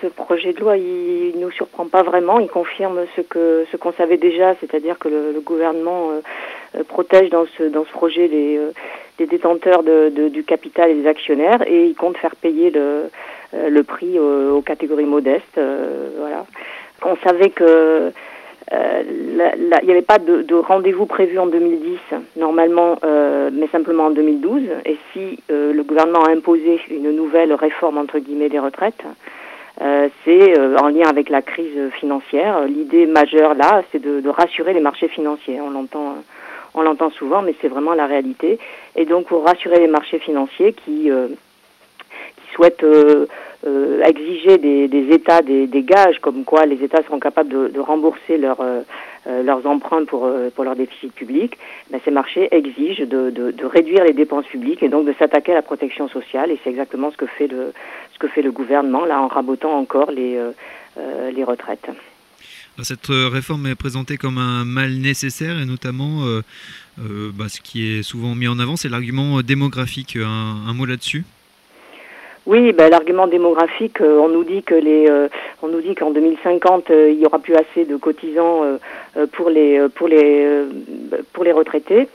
ce projet de loi, il nous surprend pas vraiment. Il confirme ce qu'on savait déjà, c'est-à-dire que le gouvernement protège dans ce projet les détenteurs du capital et les actionnaires, et il compte faire payer le prix aux catégories modestes. Voilà. On savait que il n'y avait pas de rendez-vous prévu en 2010, normalement, mais simplement en 2012. Et si le gouvernement a imposé une nouvelle réforme, entre guillemets, des retraites, c'est en lien avec la crise financière. L'idée majeure, là, c'est de rassurer les marchés financiers. On l'entend souvent, mais c'est vraiment la réalité. Et donc, pour rassurer les marchés financiers qui souhaitent exiger des États des gages, comme quoi les États seront capables de rembourser leurs emprunts pour leur déficit public, ben ces marchés exigent de réduire les dépenses publiques et donc de s'attaquer à la protection sociale, et c'est exactement ce que fait le gouvernement là en rabotant encore les retraites. Cette réforme est présentée comme un mal nécessaire, et notamment ce qui est souvent mis en avant, c'est l'argument démographique. Un mot là-dessus? Oui, l'argument démographique, on nous dit qu'en 2050 il y aura plus assez de cotisants pour les retraités.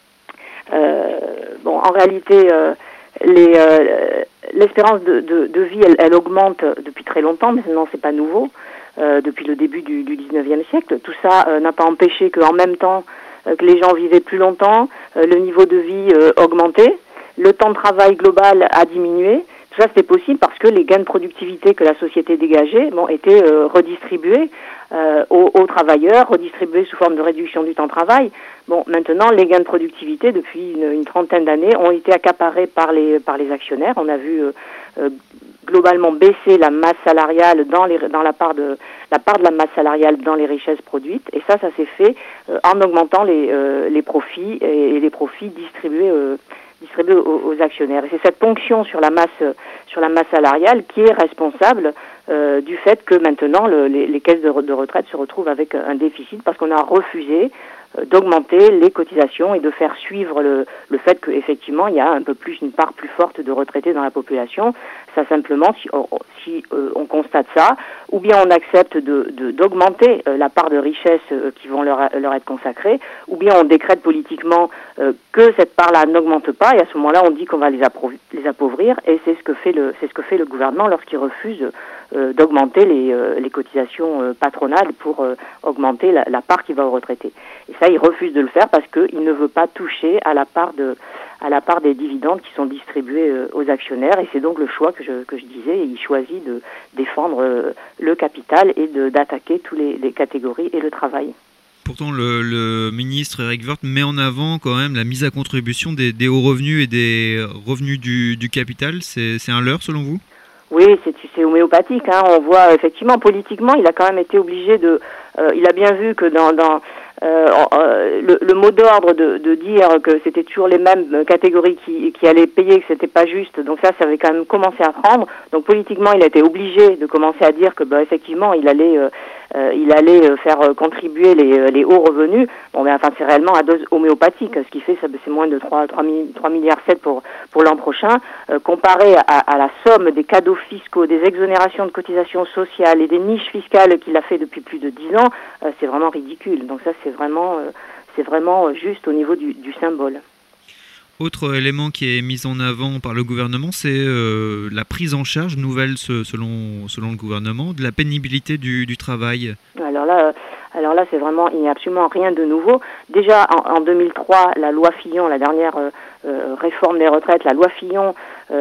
En réalité, l'espérance de vie, elle augmente depuis très longtemps, mais maintenant c'est pas nouveau. Depuis le début du 19e siècle, tout ça n'a pas empêché qu'en même temps que les gens vivaient plus longtemps, le niveau de vie augmentait, le temps de travail global a diminué. Tout ça, c'était possible parce que les gains de productivité que la société dégageait étaient redistribués aux travailleurs, redistribués sous forme de réduction du temps de travail. Maintenant, les gains de productivité, depuis une trentaine d'années, ont été accaparés par les actionnaires. On a vu globalement baisser la masse salariale dans la part de la masse salariale dans les richesses produites. Et ça s'est fait en augmentant les profits et les profits distribués aux actionnaires. Et c'est cette ponction sur la masse salariale qui est responsable du fait que maintenant les caisses de retraite se retrouvent avec un déficit parce qu'on a refusé d'augmenter les cotisations et de faire suivre le fait qu'effectivement il y a un peu plus, une part plus forte de retraités dans la population. Ça simplement, si on constate ça, ou bien on accepte d'augmenter la part de richesse qui vont leur être consacrée, ou bien on décrète politiquement que cette part-là n'augmente pas, et à ce moment-là on dit qu'on va les appauvrir, et c'est ce que fait le gouvernement lorsqu'il refuse d'augmenter les cotisations patronales pour augmenter la part qui va aux retraités. Et ça, il refuse de le faire parce qu'il ne veut pas toucher à la part des dividendes qui sont distribués aux actionnaires, et c'est donc le choix que je disais, et il choisit de défendre le capital et d'attaquer toutes les catégories et le travail. Pourtant, le ministre Eric Woerth met en avant quand même la mise à contribution des hauts revenus et des revenus du capital. C'est un leurre selon vous? Oui, c'est homéopathique. On voit effectivement politiquement, il a quand même été obligé il a bien vu que dans le mot d'ordre de dire que c'était toujours les mêmes catégories qui allaient payer, que c'était pas juste. Donc ça avait quand même commencé à prendre. Donc politiquement, il a été obligé de commencer à dire que effectivement, il allait faire contribuer les hauts revenus. C'est réellement à dose homéopathique. Ce qui fait, c'est moins de 3,7 milliards pour l'an prochain, comparé à la somme des cadeaux fiscaux, des exonérations de cotisations sociales et des niches fiscales qu'il a fait depuis plus de 10 ans. C'est vraiment ridicule. Donc ça, c'est vraiment juste au niveau du symbole. Autre élément qui est mis en avant par le gouvernement, c'est la prise en charge nouvelle, selon le gouvernement, de la pénibilité du travail. Alors là, c'est vraiment, il n'y a absolument rien de nouveau. Déjà, en 2003, la loi Fillon, la dernière réforme des retraites, la loi Fillon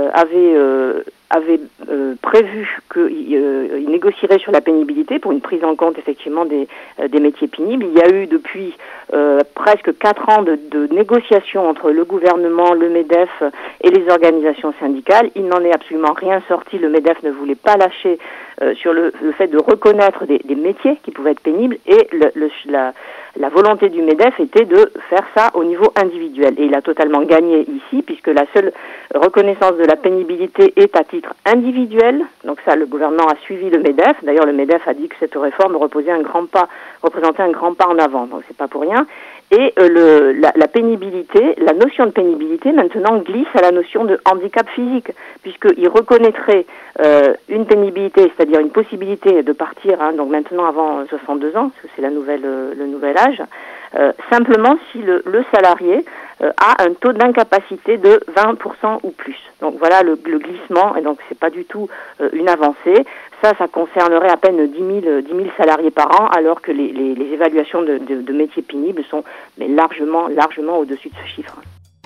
avait prévu qu'il négocierait sur la pénibilité pour une prise en compte effectivement des métiers pénibles. Il y a eu depuis presque 4 ans de négociations entre le gouvernement, le MEDEF et les organisations syndicales. Il n'en est absolument rien sorti. Le MEDEF ne voulait pas lâcher sur le fait de reconnaître des métiers qui pouvaient être pénibles, et la volonté du MEDEF était de faire ça au niveau individuel. Et il a totalement gagné ici, puisque la seule reconnaissance de la pénibilité est à titre individuel. Donc ça, le gouvernement a suivi le MEDEF. D'ailleurs, le MEDEF a dit que cette réforme représentait un grand pas en avant. Donc c'est pas pour rien. Et la pénibilité, la notion de pénibilité maintenant glisse à la notion de handicap physique, puisqu'il reconnaîtrait une pénibilité, c'est-à-dire une possibilité de partir, donc maintenant avant 62 ans, parce que c'est le nouvel âge, simplement si le salarié a un taux d'incapacité de 20% ou plus. Donc voilà le glissement, et donc c'est pas du tout une avancée. Ça concernerait à peine 10 000 salariés par an, alors que les évaluations de métiers pénibles sont mais largement au-dessus de ce chiffre.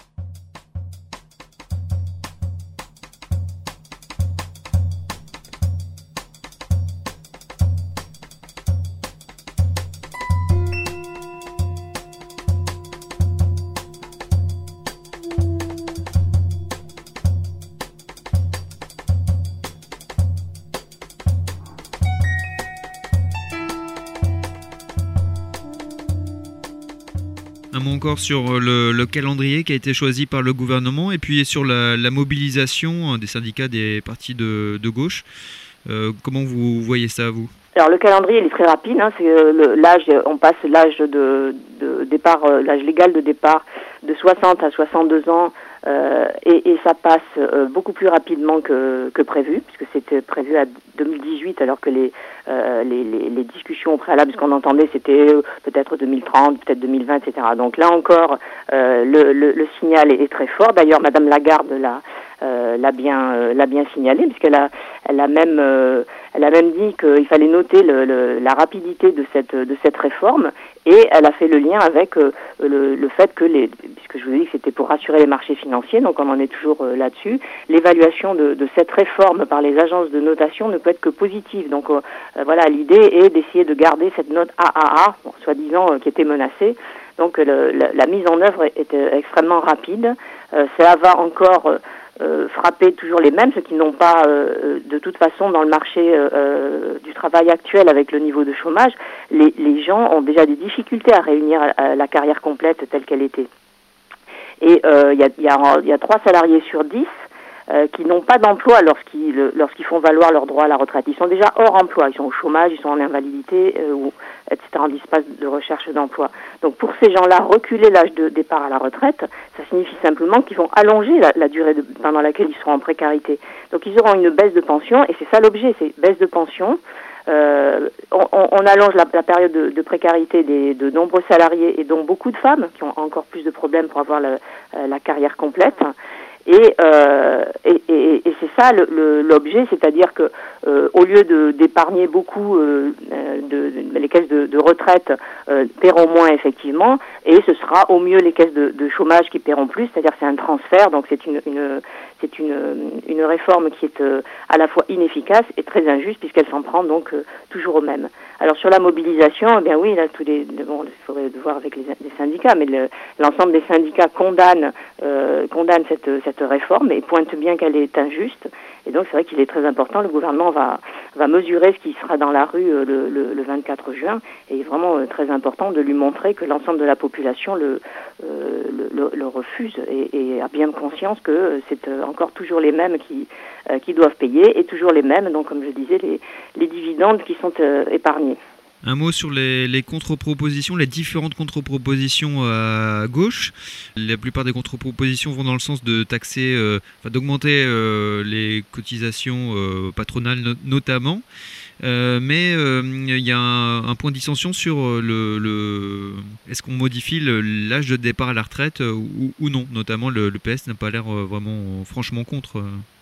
Un mot encore sur le calendrier qui a été choisi par le gouvernement et puis sur la mobilisation des syndicats des partis de gauche. Comment vous voyez ça, vous ? Alors le calendrier il est très rapide, c'est l'âge, on passe l'âge de départ, l'âge légal de départ de 60 à 62 ans et ça passe beaucoup plus rapidement que prévu, puisque c'était prévu à 2018 alors que les discussions au préalable, ce qu'on entendait c'était peut-être 2030, peut-être 2020, etc. Donc là encore le signal est très fort. D'ailleurs Madame Lagarde l'a bien signalé, puisqu'elle a même dit qu'il fallait noter la rapidité de cette réforme, et elle a fait le lien avec le fait que puisque je vous ai dit que c'était pour rassurer les marchés financiers, donc on en est toujours là-dessus, l'évaluation de cette réforme par les agences de notation ne peut être que positive. Donc voilà, l'idée est d'essayer de garder cette note AAA, soi-disant qui était menacée. Donc la mise en œuvre est extrêmement rapide. Ça va encore frapper toujours les mêmes, ceux qui n'ont pas de toute façon dans le marché du travail actuel avec le niveau de chômage, les gens ont déjà des difficultés à réunir la carrière complète telle qu'elle était. Et il y a 3 salariés sur 10 qui n'ont pas d'emploi lorsqu'ils font valoir leur droit à la retraite. Ils sont déjà hors emploi, ils sont au chômage, ils sont en invalidité, etc., en espace de recherche d'emploi. Donc pour ces gens-là, reculer l'âge de départ à la retraite, ça signifie simplement qu'ils vont allonger la durée pendant laquelle ils seront en précarité. Donc ils auront une baisse de pension, et c'est ça l'objet, c'est baisse de pension. On allonge la période de précarité de nombreux salariés, et dont beaucoup de femmes qui ont encore plus de problèmes pour avoir la carrière complète. Et c'est ça l'objet, c'est-à-dire que au lieu d'épargner beaucoup, les caisses de retraite paieront moins effectivement, et ce sera au mieux les caisses de chômage qui paieront plus, c'est-à-dire c'est un transfert, donc c'est une réforme qui est à la fois inefficace et très injuste, puisqu'elle s'en prend donc toujours au même. Alors sur la mobilisation, eh bien oui, là il faudrait voir avec les syndicats, mais l'ensemble des syndicats condamnent cette réforme et pointe bien qu'elle est injuste. Et donc c'est vrai qu'il est très important, le gouvernement va mesurer ce qui sera dans la rue le 24 juin, et il est vraiment très important de lui montrer que l'ensemble de la population le refuse et a bien conscience que c'est encore toujours les mêmes qui doivent payer, et toujours les mêmes, donc comme je disais, les dividendes qui sont épargnés. Un mot sur les contre-propositions, les différentes contre-propositions à gauche. La plupart des contre-propositions vont dans le sens de taxer, d'augmenter les cotisations patronales notamment. Mais il y a un point de dissension sur est-ce qu'on modifie l'âge de départ à la retraite ou non. Notamment le PS n'a pas l'air vraiment franchement contre.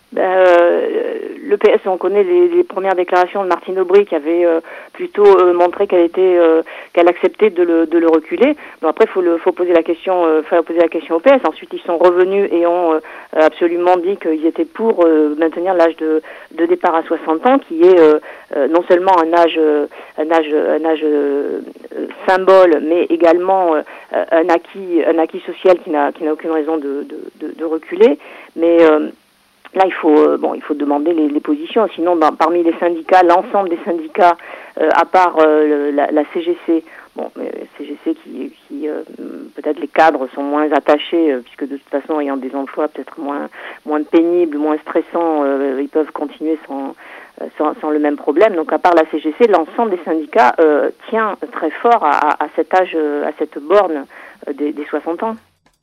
Le PS, on connaît les premières déclarations de Martine Aubry qui avait plutôt montré qu'elle acceptait de le reculer. Bon, après, faut poser la question au PS. Ensuite, ils sont revenus et ont absolument dit qu'ils étaient pour maintenir l'âge de départ à 60 ans, qui est non seulement un âge symbole, mais également un acquis social qui n'a aucune raison de reculer. Mais là, il faut demander les positions. Sinon, parmi les syndicats, l'ensemble des syndicats, à part la CGC, CGC qui peut-être les cadres sont moins attachés, puisque de toute façon, ayant des emplois peut-être moins pénibles, moins stressants, ils peuvent continuer sans le même problème. Donc, à part la CGC, l'ensemble des syndicats tient très fort à cet âge, à cette borne des 60 ans.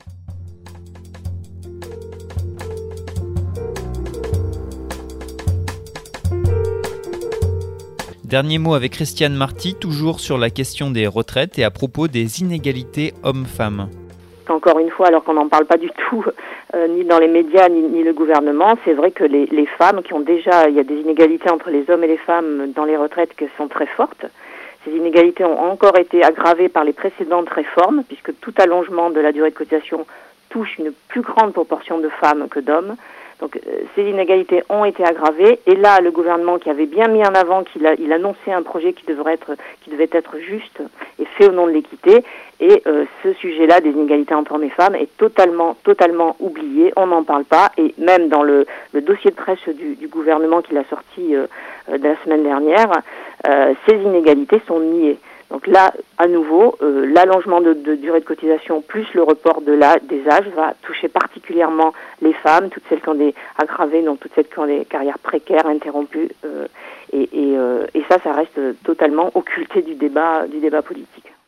Dernier mot avec Christiane Marty, toujours sur la question des retraites et à propos des inégalités hommes-femmes. Encore une fois, alors qu'on n'en parle pas du tout, ni dans les médias, ni le gouvernement, c'est vrai que les femmes qui ont déjà, il y a des inégalités entre les hommes et les femmes dans les retraites qui sont très fortes. Ces inégalités ont encore été aggravées par les précédentes réformes, puisque tout allongement de la durée de cotisation touche une plus grande proportion de femmes que d'hommes. Donc ces inégalités ont été aggravées, et là le gouvernement qui avait bien mis en avant il annonçait un projet qui devait être juste et fait au nom de l'équité, et ce sujet-là des inégalités entre hommes et femmes est totalement oublié, on n'en parle pas, et même dans le dossier de presse du gouvernement qu'il a sorti la semaine dernière, ces inégalités sont niées. Donc là, à nouveau, l'allongement de durée de cotisation plus le report des âges va toucher particulièrement les femmes, toutes celles qui ont des aggravés, donc toutes celles qui ont des carrières précaires, interrompues, et ça reste totalement occulté du débat politique.